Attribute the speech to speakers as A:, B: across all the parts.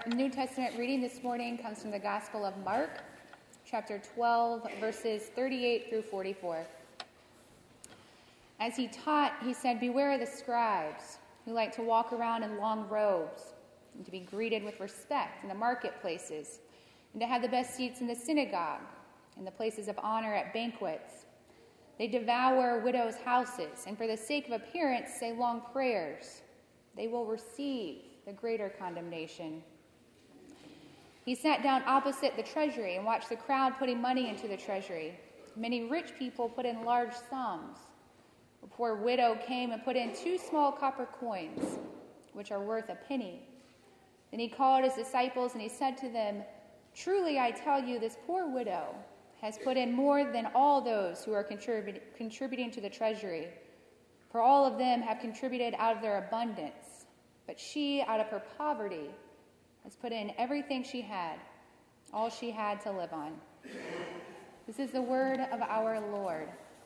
A: New Testament reading this morning comes from the Gospel of Mark, chapter 12, verses 38 through 44. As he taught, he said, "Beware of the scribes who like to walk around in long robes and to be greeted with respect in the marketplaces and to have the best seats in the synagogue and the places of honor at banquets. They devour widows' houses and for the sake of appearance say long prayers. They will receive the greater condemnation." He sat down opposite the treasury and watched the crowd putting money into the treasury. Many rich people put in large sums. A poor widow came and put in 2 small copper coins, which are worth a penny. Then he called his disciples and he said to them, "Truly I tell you, this poor widow has put in more than all those who are contributing to the treasury. For all of them have contributed out of their abundance, but she, out of her poverty, has put in everything she had, all she had to live on." This is the word of our Lord.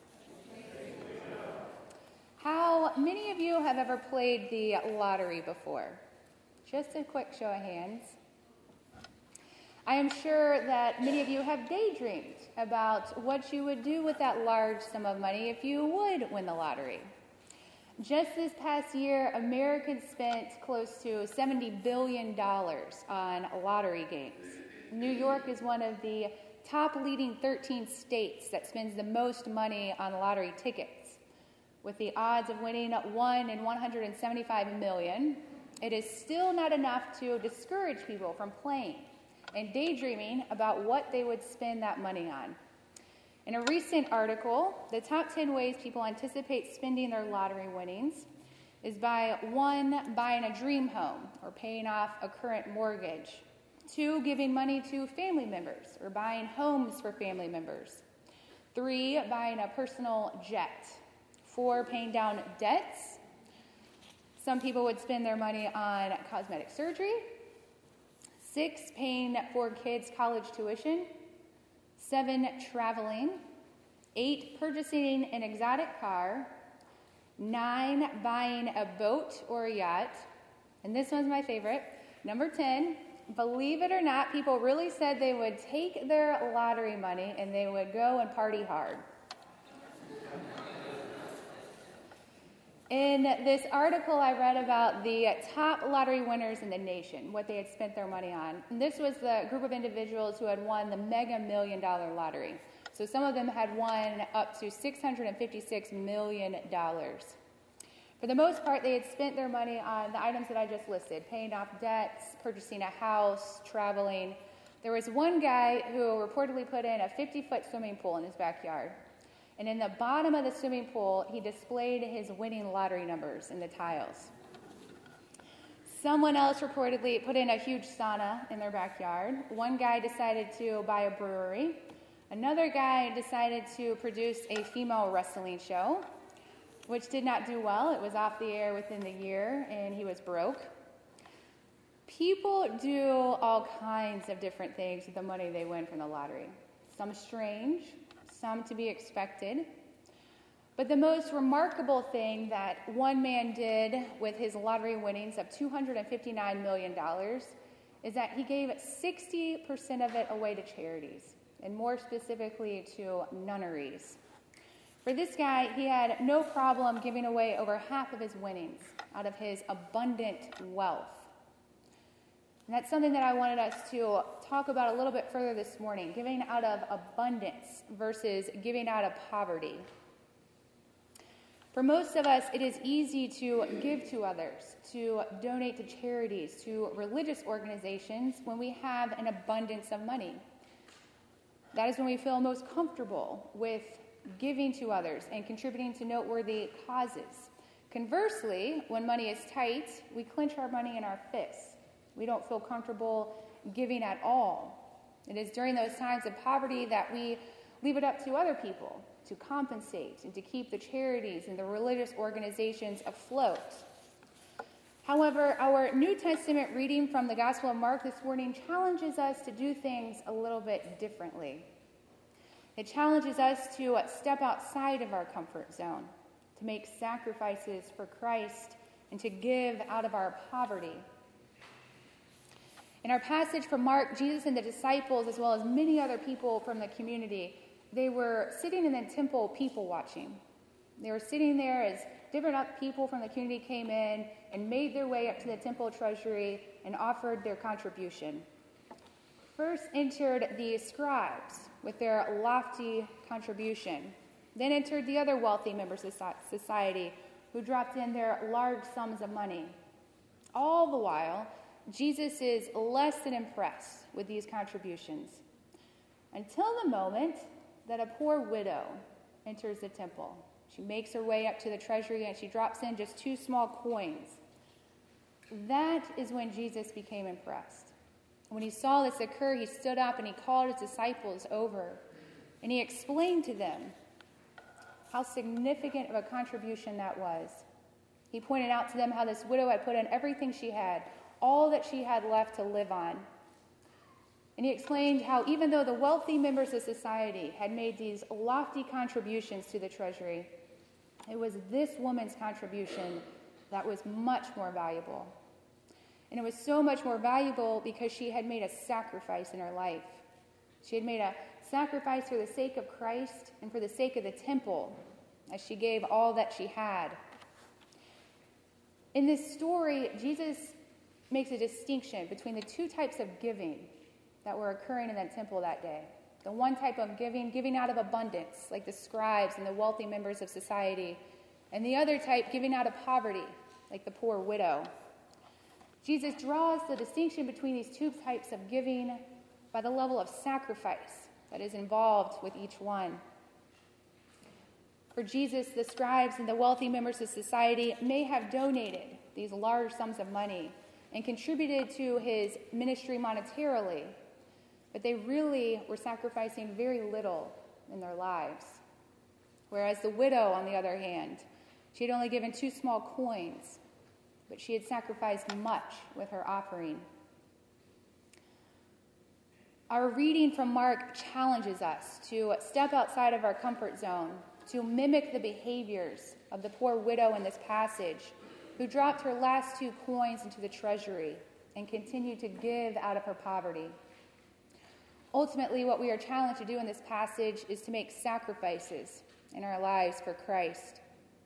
A: How many of you have ever played the lottery before? Just a quick show of hands. I am sure that many of you have daydreamed about what you would do with that large sum of money if you would win the lottery. Just this past year, Americans spent close to $70 billion on lottery games. New York is one of the top leading 13 states that spends the most money on lottery tickets. With the odds of winning 1 in 175 million, it is still not enough to discourage people from playing and daydreaming about what they would spend that money on. In a recent article, the top 10 ways people anticipate spending their lottery winnings is by 1, buying a dream home or paying off a current mortgage, 2, giving money to family members or buying homes for family members, 3, buying a personal jet, 4, paying down debts. Some people would spend their money on cosmetic surgery, 6, paying for kids' college tuition, 7, traveling, 8, purchasing an exotic car, 9, buying a boat or a yacht, and this one's my favorite, number 10, believe it or not, people really said they would take their lottery money and they would go and party hard. In this article, I read about the top lottery winners in the nation, what they had spent their money on. And this was the group of individuals who had won the Mega Million Dollar Lottery. So some of them had won up to $656 million. For the most part, they had spent their money on the items that I just listed, paying off debts, purchasing a house, traveling. There was one guy who reportedly put in a 50-foot swimming pool in his backyard. And in the bottom of the swimming pool, he displayed his winning lottery numbers in the tiles. Someone else reportedly put in a huge sauna in their backyard. One guy decided to buy a brewery. Another guy decided to produce a female wrestling show, which did not do well. It was off the air within the year, and he was broke. People do all kinds of different things with the money they win from the lottery. Some strange, some to be expected. But the most remarkable thing that one man did with his lottery winnings of $259 million is that he gave 60% of it away to charities, and more specifically to nunneries. For this guy, he had no problem giving away over half of his winnings out of his abundant wealth. And that's something that I wanted us to talk about a little bit further this morning, giving out of abundance versus giving out of poverty. For most of us, it is easy to give to others, to donate to charities, to religious organizations when we have an abundance of money. That is when we feel most comfortable with giving to others and contributing to noteworthy causes. Conversely, when money is tight, we clench our money in our fists. We don't feel comfortable giving at all. It is during those times of poverty that we leave it up to other people to compensate and to keep the charities and the religious organizations afloat. However, our New Testament reading from the Gospel of Mark this morning challenges us to do things a little bit differently. It challenges us to step outside of our comfort zone, to make sacrifices for Christ, and to give out of our poverty. In our passage from Mark, Jesus and the disciples, as well as many other people from the community, they were sitting in the temple people watching. They were sitting there as different people from the community came in and made their way up to the temple treasury and offered their contribution. First entered the scribes with their lofty contribution. Then entered the other wealthy members of society who dropped in their large sums of money. All the while, Jesus is less than impressed with these contributions until the moment that a poor widow enters the temple. She makes her way up to the treasury and she drops in just 2 small coins. That is when Jesus became impressed. When he saw this occur, he stood up and he called his disciples over and he explained to them how significant of a contribution that was. He pointed out to them how this widow had put in everything she had, all that she had left to live on. And he explained how even though the wealthy members of society had made these lofty contributions to the treasury, it was this woman's contribution that was much more valuable. And it was so much more valuable because she had made a sacrifice in her life. She had made a sacrifice for the sake of Christ and for the sake of the temple, as she gave all that she had. In this story, Jesus makes a distinction between the 2 types of giving that were occurring in that temple that day. The one type of giving out of abundance, like the scribes and the wealthy members of society, and the other type, giving out of poverty, like the poor widow. Jesus draws the distinction between these 2 types of giving by the level of sacrifice that is involved with each one. For Jesus, the scribes and the wealthy members of society may have donated these large sums of money and contributed to his ministry monetarily, but they really were sacrificing very little in their lives. Whereas the widow, on the other hand, she had only given 2 small coins, but she had sacrificed much with her offering. Our reading from Mark challenges us to step outside of our comfort zone, to mimic the behaviors of the poor widow in this passage, who dropped her last 2 coins into the treasury and continued to give out of her poverty. Ultimately, what we are challenged to do in this passage is to make sacrifices in our lives for Christ.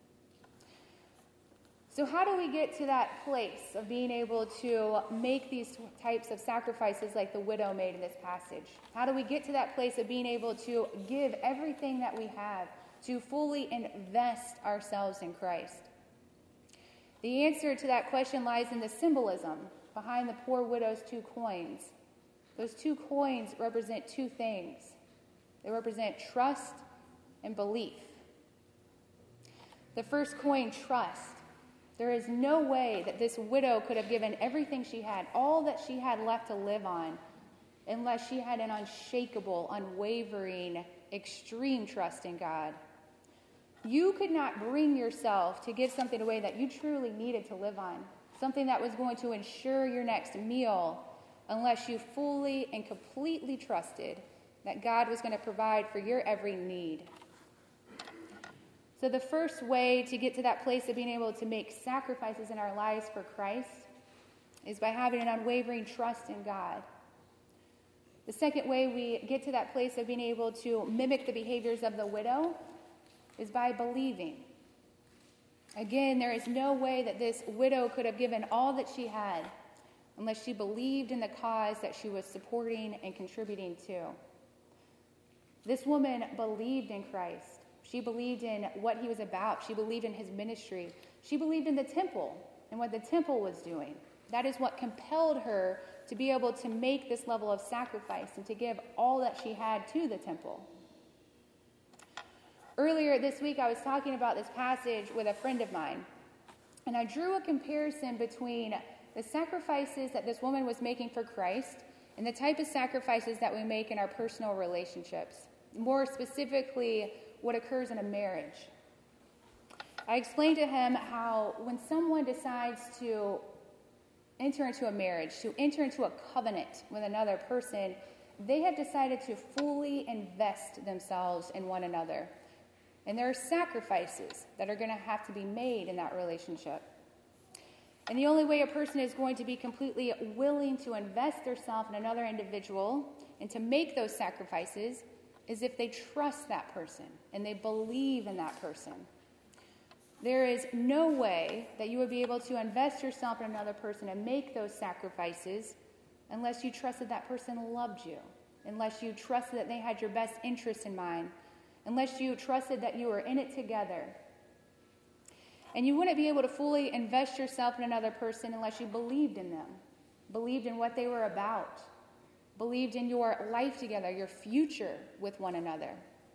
A: So how do we get to that place of being able to make these types of sacrifices like the widow made in this passage? How do we get to that place of being able to give everything that we have, to fully invest ourselves in Christ? The answer to that question lies in the symbolism behind the poor widow's 2 coins. Those 2 coins represent 2 things. They represent trust and belief. The first coin, trust. There is no way that this widow could have given everything she had, all that she had left to live on, unless she had an unshakable, unwavering, extreme trust in God. You could not bring yourself to give something away that you truly needed to live on, something that was going to ensure your next meal, unless you fully and completely trusted that God was going to provide for your every need. So the first way to get to that place of being able to make sacrifices in our lives for Christ is by having an unwavering trust in God. The second way we get to that place of being able to mimic the behaviors of the widow is by believing. Again, there is no way that this widow could have given all that she had unless she believed in the cause that she was supporting and contributing to. This woman believed in Christ. She believed in what he was about. She believed in his ministry. She believed in the temple and what the temple was doing. That is what compelled her to be able to make this level of sacrifice and to give all that she had to the temple. Earlier this week, I was talking about this passage with a friend of mine, and I drew a comparison between the sacrifices that this woman was making for Christ and the type of sacrifices that we make in our personal relationships. More specifically, what occurs in a marriage. I explained to him how when someone decides to enter into a marriage, to enter into a covenant with another person, they have decided to fully invest themselves in one another. And there are sacrifices that are going to have to be made in that relationship. And the only way a person is going to be completely willing to invest themselves in another individual and to make those sacrifices is if they trust that person and they believe in that person. There is no way that you would be able to invest yourself in another person and make those sacrifices unless you trusted that person loved you, unless you trusted that they had your best interests in mind, unless you trusted that you were in it together. And you wouldn't be able to fully invest yourself in another person unless you believed in them, believed in what they were about, believed in your life together, your future with one another.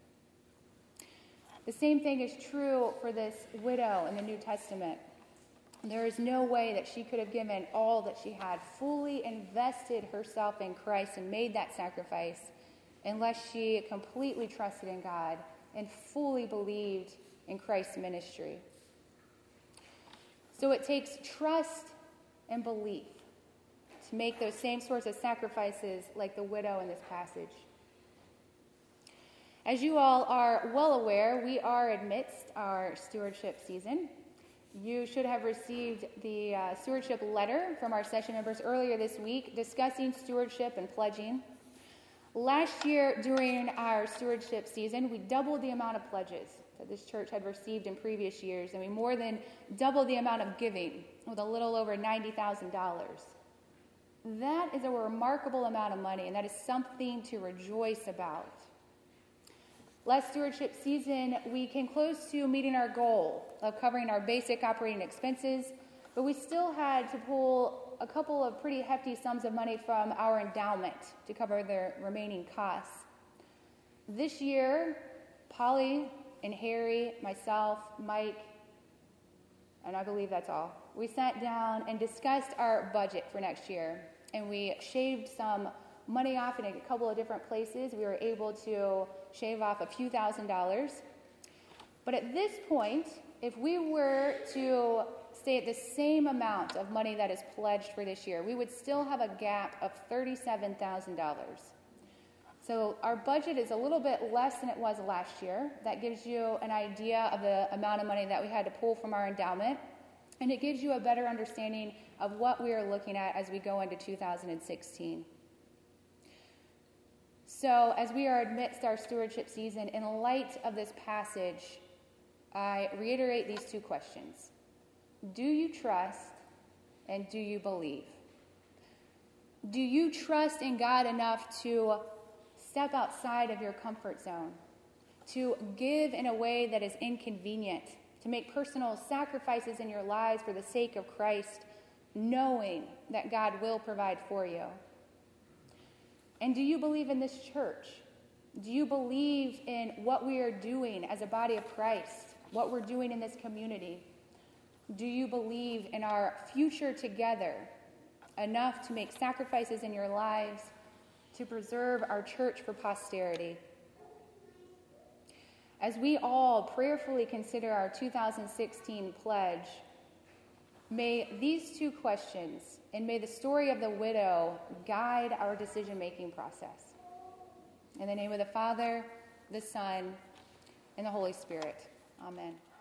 A: The same thing is true for this widow in the New Testament. There is no way that she could have given all that she had, fully invested herself in Christ and made that sacrifice, unless she completely trusted in God and fully believed in Christ's ministry. So it takes trust and belief to make those same sorts of sacrifices like the widow in this passage. As you all are well aware, we are amidst our stewardship season. You should have received the stewardship letter from our session members earlier this week discussing stewardship and pledging. Last year, during our stewardship season, we doubled the amount of pledges that this church had received in previous years, and we more than doubled the amount of giving with a little over $90,000. That is a remarkable amount of money, and that is something to rejoice about. Last stewardship season, we came close to meeting our goal of covering our basic operating expenses, but we still had to pull a couple of pretty hefty sums of money from our endowment to cover the remaining costs. This year, Polly and Harry, myself, Mike, and I believe that's all, we sat down and discussed our budget for next year, and we shaved some money off in a couple of different places. We were able to shave off a few $1,000s. But at this point, if we were to stay at the same amount of money that is pledged for this year, we would still have a gap of $37,000. So our budget is a little bit less than it was last year. That gives you an idea of the amount of money that we had to pull from our endowment, and it gives you a better understanding of what we are looking at as we go into 2016. So as we are amidst our stewardship season, in light of this passage, I reiterate these two questions. Do you trust and do you believe? Do you trust in God enough to step outside of your comfort zone, to give in a way that is inconvenient, to make personal sacrifices in your lives for the sake of Christ, knowing that God will provide for you? And do you believe in this church? Do you believe in what we are doing as a body of Christ, what we're doing in this community? Do you believe in our future together enough to make sacrifices in your lives to preserve our church for posterity? As we all prayerfully consider our 2016 pledge, may these two questions and may the story of the widow guide our decision-making process. In the name of the Father, the Son, and the Holy Spirit. Amen.